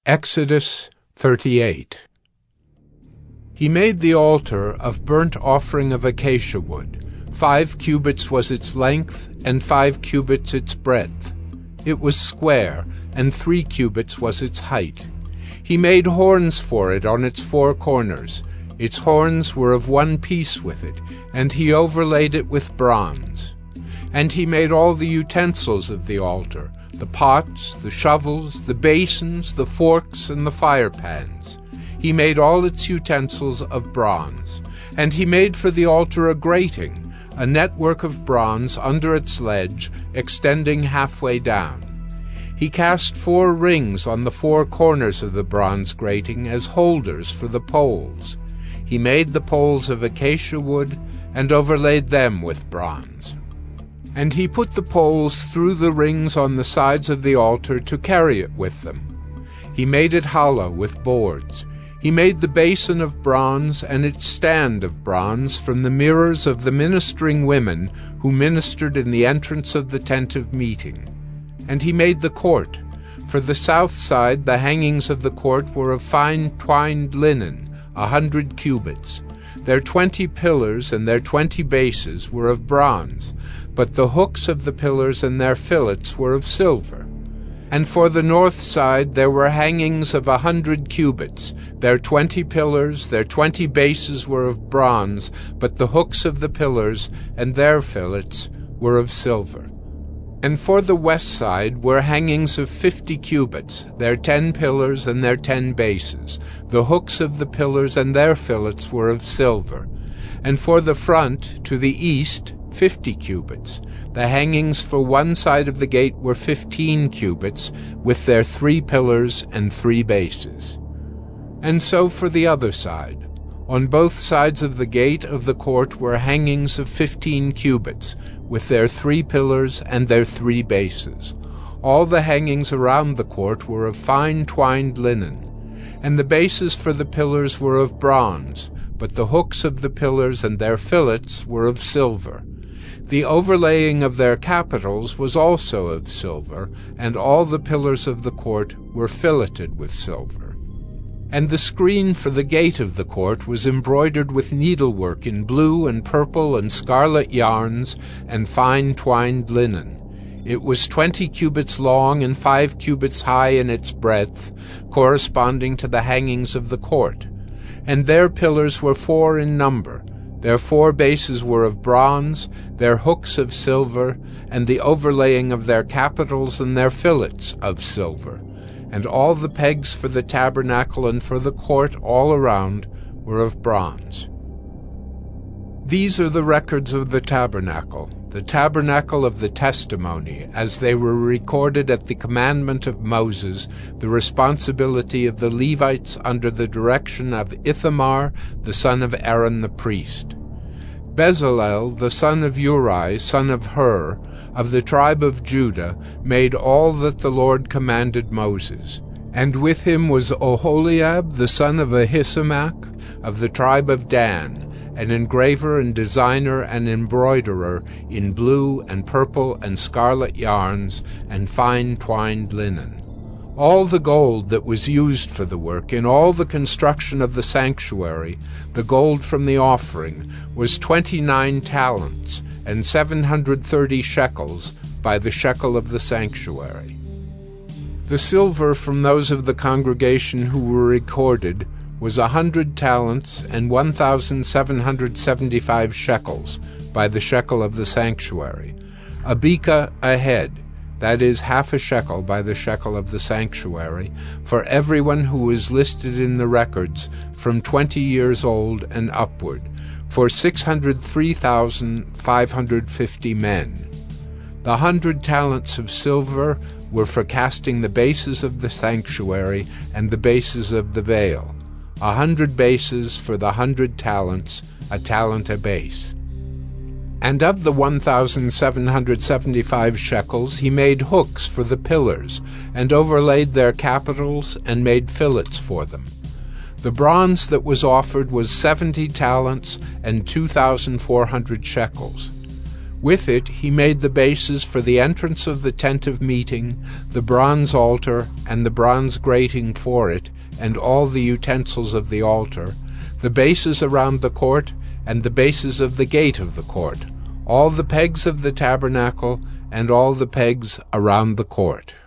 Exodus 38. He made the altar of burnt offering of acacia wood. 5 cubits was its length, and 5 cubits its breadth. It was square, and 3 cubits was its height. He made horns for it on its 4 corners. Its horns were of one piece with it, and he overlaid it with bronze. And he made all the utensils of the altar, the pots, the shovels, the basins, the forks, and the firepans. He made all its utensils of bronze. And he made for the altar a grating, a network of bronze under its ledge, extending halfway down. He cast 4 rings on the 4 corners of the bronze grating as holders for the poles. He made the poles of acacia wood and overlaid them with bronze. And he put the poles through the rings on the sides of the altar to carry it with them. He made it hollow with boards. He made the basin of bronze and its stand of bronze from the mirrors of the ministering women who ministered in the entrance of the tent of meeting. And he made the court. For the south side the hangings of the court were of fine twined linen, 100 cubits. Their 20 pillars and their 20 bases were of bronze, but the hooks of the pillars and their fillets were of silver. And for the north side there were hangings of 100 cubits. Their 20 pillars, their 20 bases were of bronze, but the hooks of the pillars and their fillets were of silver. And for the west side were hangings of 50 cubits, their 10 pillars and their 10 bases. The hooks of the pillars and their fillets were of silver. And for the front, to the east, 50 cubits. The hangings for one side of the gate were 15 cubits, with their 3 pillars and 3 bases. And so for the other side. On both sides of the gate of the court were hangings of 15 cubits, with their 3 pillars and their 3 bases. All the hangings around the court were of fine twined linen, and the bases for the pillars were of bronze, but the hooks of the pillars and their fillets were of silver. The overlaying of their capitals was also of silver, and all the pillars of the court were filleted with silver. And the screen for the gate of the court was embroidered with needlework in blue and purple and scarlet yarns and fine twined linen. It was 20 cubits long and 5 cubits high in its breadth, corresponding to the hangings of the court. And their pillars were 4 in number. Their 4 bases were of bronze, their hooks of silver, and the overlaying of their capitals and their fillets of silver. And all the pegs for the tabernacle and for the court all around were of bronze. These are the records of the tabernacle of the testimony, as they were recorded at the commandment of Moses, the responsibility of the Levites under the direction of Ithamar, the son of Aaron the priest. Bezalel, the son of Uri, son of Hur, of the tribe of Judah, made all that the Lord commanded Moses. And with him was Oholiab, the son of Ahisamach, of the tribe of Dan, an engraver and designer and embroiderer in blue and purple and scarlet yarns and fine twined linen. All the gold that was used for the work in all the construction of the sanctuary, the gold from the offering, was 29 talents, and 730 shekels by the shekel of the sanctuary. The silver from those of the congregation who were recorded was 100 talents and 1,775 shekels by the shekel of the sanctuary. A beka a head, that is, half a shekel by the shekel of the sanctuary, for everyone who was listed in the records from 20 years old and upward, for 603,550 men. The 100 talents of silver were for casting the bases of the sanctuary and the bases of the veil. 100 bases for the 100 talents, a talent a base. And of the 1,775 shekels he made hooks for the pillars, and overlaid their capitals, and made fillets for them. The bronze that was offered was 70 talents and 2,400 shekels. With it he made the bases for the entrance of the tent of meeting, the bronze altar, and the bronze grating for it, and all the utensils of the altar, the bases around the court, and the bases of the gate of the court, all the pegs of the tabernacle, and all the pegs around the court.